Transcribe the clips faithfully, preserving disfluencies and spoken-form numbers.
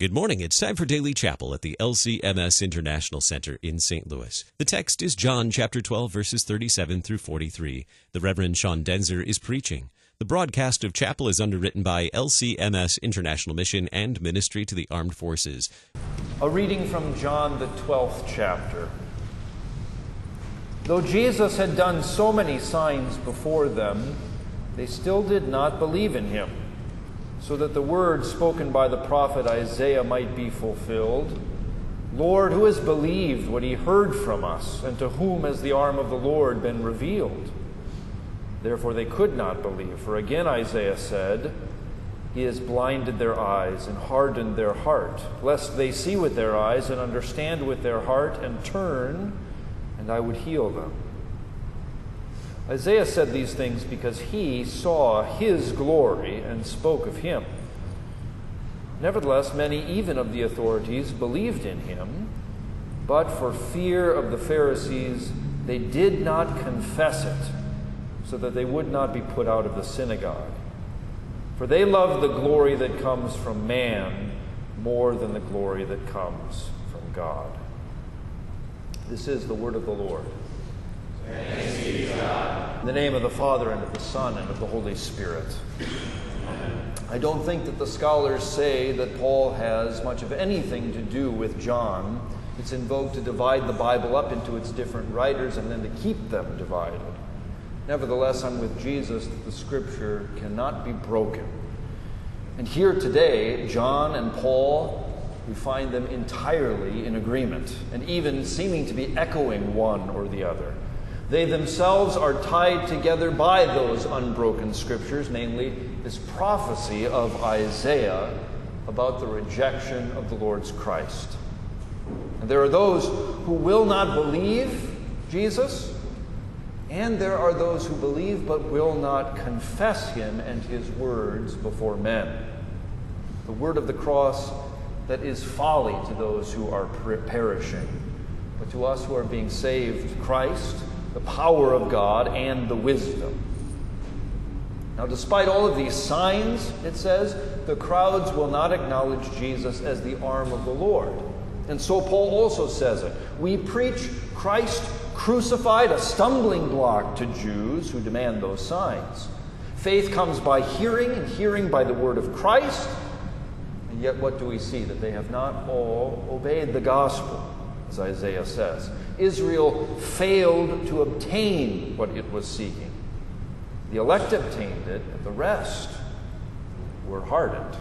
Good morning. It's time for Daily Chapel at the L C M S International Center in Saint Louis. The text is John chapter twelve, verses thirty-seven through forty-three. The Reverend Sean Denzer is preaching. The broadcast of chapel is underwritten by L C M S International Mission and Ministry to the Armed Forces. A reading from John, the twelfth chapter. Though Jesus had done so many signs before them, they still did not believe in him, so that the word spoken by the prophet Isaiah might be fulfilled. Lord, who has believed what he heard from us, and to whom has the arm of the Lord been revealed? Therefore they could not believe, for again Isaiah said, He has blinded their eyes and hardened their heart, lest they see with their eyes and understand with their heart and turn, and I would heal them. Isaiah said these things because he saw his glory and spoke of him. Nevertheless, many even of the authorities believed in him, but for fear of the Pharisees, they did not confess it, so that they would not be put out of the synagogue. For they love the glory that comes from man more than the glory that comes from God. This is the word of the Lord. Thanks be to God. In the name of the Father, and of the Son, and of the Holy Spirit. I don't think that the scholars say that Paul has much of anything to do with John. It's invoked to divide the Bible up into its different writers and then to keep them divided. Nevertheless, I'm with Jesus that the Scripture cannot be broken. And here today, John and Paul, we find them entirely in agreement, and even seeming to be echoing one or the other. They themselves are tied together by those unbroken scriptures, namely this prophecy of Isaiah about the rejection of the Lord's Christ. And there are those who will not believe Jesus, and there are those who believe but will not confess him and his words before men. The word of the cross that is folly to those who are perishing, but to us who are being saved, Christ, the power of God, and the wisdom. Now, despite all of these signs, it says, the crowds will not acknowledge Jesus as the arm of the Lord. And so Paul also says it. We preach Christ crucified, a stumbling block to Jews who demand those signs. Faith comes by hearing, and hearing by the word of Christ. And yet what do we see? That they have not all obeyed the gospel, as Isaiah says. Israel failed to obtain what it was seeking. The elect obtained it, but the rest were hardened.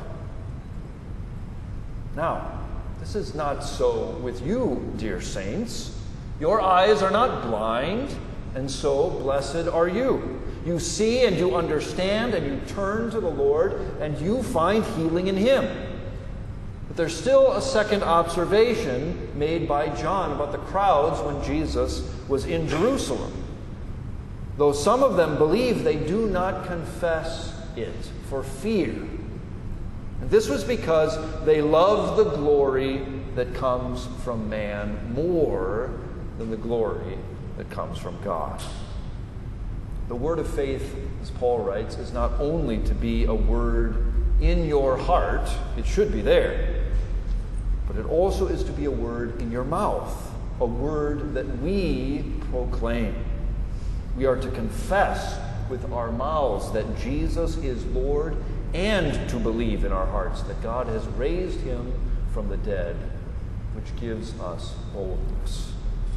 Now, this is not so with you, dear saints. Your eyes are not blind, and so blessed are you. You see and you understand, and you turn to the Lord, and you find healing in him. But there's still a second observation made by John about the crowds when Jesus was in Jerusalem. Though some of them believe, they do not confess it for fear. And this was because they love the glory that comes from man more than the glory that comes from God. The word of faith, as Paul writes, is not only to be a word in your heart, it should be there, but it also is to be a word in your mouth, a word that we proclaim. We are to confess with our mouths that Jesus is Lord, and to believe in our hearts that God has raised him from the dead, which gives us boldness.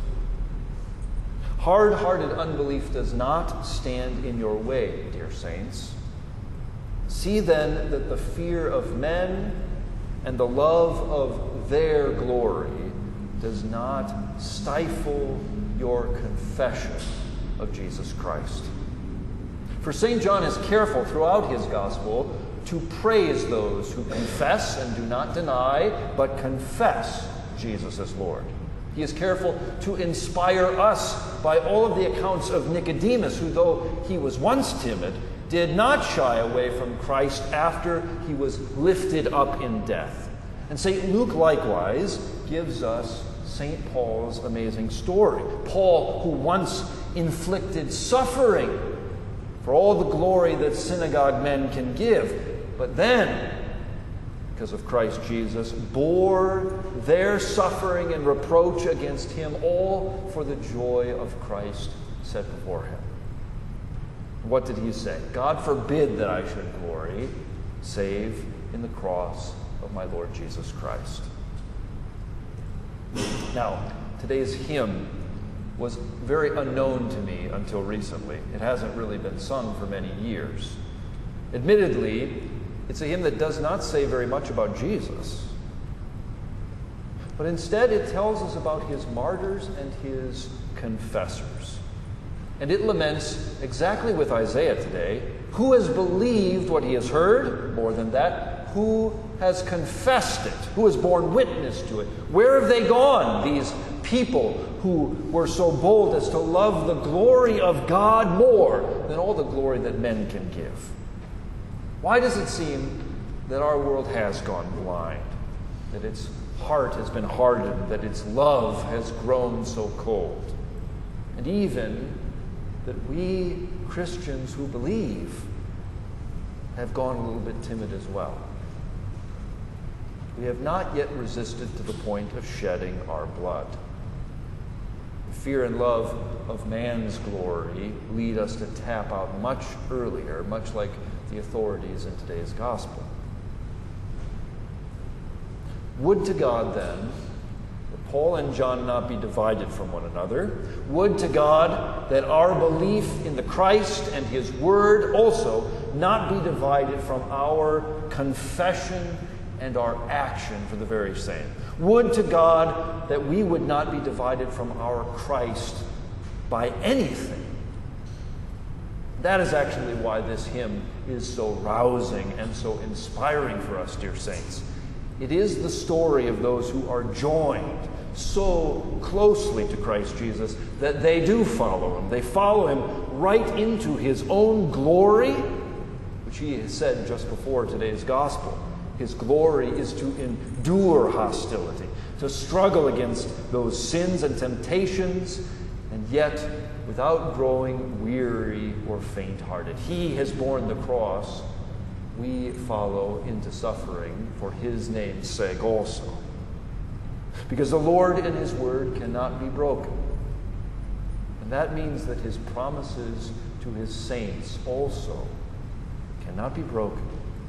Hard-hearted unbelief does not stand in your way, dear saints. See then that the fear of men and the love of their glory does not stifle your confession of Jesus Christ. For Saint John is careful throughout his gospel to praise those who confess and do not deny, but confess Jesus as Lord. He is careful to inspire us by all of the accounts of Nicodemus, who, though he was once timid, did not shy away from Christ after he was lifted up in death. And Saint Luke likewise gives us Saint Paul's amazing story. Paul, who once inflicted suffering for all the glory that synagogue men can give, but then because of Christ Jesus, bore their suffering and reproach against him, all for the joy of Christ set before him. What did he say? God forbid that I should glory, save in the cross of my Lord Jesus Christ. Now, today's hymn was very unknown to me until recently. It hasn't really been sung for many years. Admittedly, it's a hymn that does not say very much about Jesus, but instead it tells us about his martyrs and his confessors. And it laments, exactly with Isaiah today, who has believed what he has heard? More than that, who has confessed it? Who has borne witness to it? Where have they gone, these people who were so bold as to love the glory of God more than all the glory that men can give? Why does it seem that our world has gone blind, that its heart has been hardened, that its love has grown so cold, and even that we Christians who believe have gone a little bit timid as well? We have not yet resisted to the point of shedding our blood. The fear and love of man's glory lead us to tap out much earlier, much like the authorities in today's gospel. Would to God, then, that Paul and John not be divided from one another. Would to God that our belief in the Christ and his word also not be divided from our confession and our action for the very same. Would to God that we would not be divided from our Christ by anything. That is actually why this hymn is so rousing and so inspiring for us, dear saints. It is the story of those who are joined so closely to Christ Jesus that they do follow him. They follow him right into his own glory, which he has said just before today's gospel. His glory is to endure hostility, to struggle against those sins and temptations, and yet without growing weary or faint-hearted. He has borne the cross. We follow into suffering for his name's sake also. Because the Lord and his word cannot be broken. And that means that his promises to his saints also cannot be broken.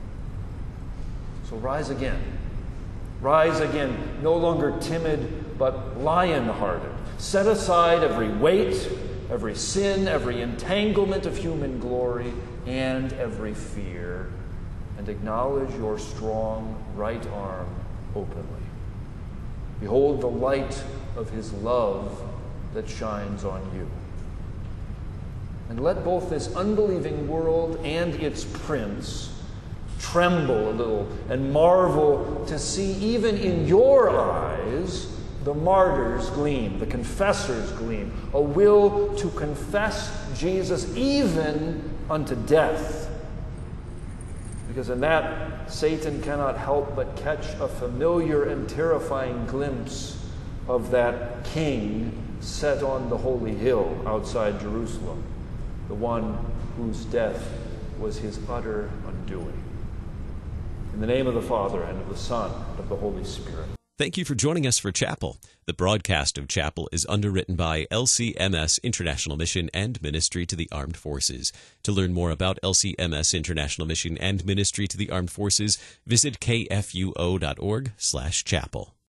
So rise again. Rise again, no longer timid, but lion-hearted. Set aside every weight, every sin, every entanglement of human glory, and every fear, and acknowledge your strong right arm openly. Behold the light of his love that shines on you. And let both this unbelieving world and its prince tremble a little and marvel to see even in your eyes the martyr's gleam, the confessor's gleam, a will to confess Jesus even unto death. Because in that, Satan cannot help but catch a familiar and terrifying glimpse of that king set on the holy hill outside Jerusalem, the one whose death was his utter undoing. In the name of the Father, and of the Son, and of the Holy Spirit. Thank you for joining us for Chapel. The broadcast of Chapel is underwritten by L C M S International Mission and Ministry to the Armed Forces. To learn more about L C M S International Mission and Ministry to the Armed Forces, visit k f u o dot org slash chapel.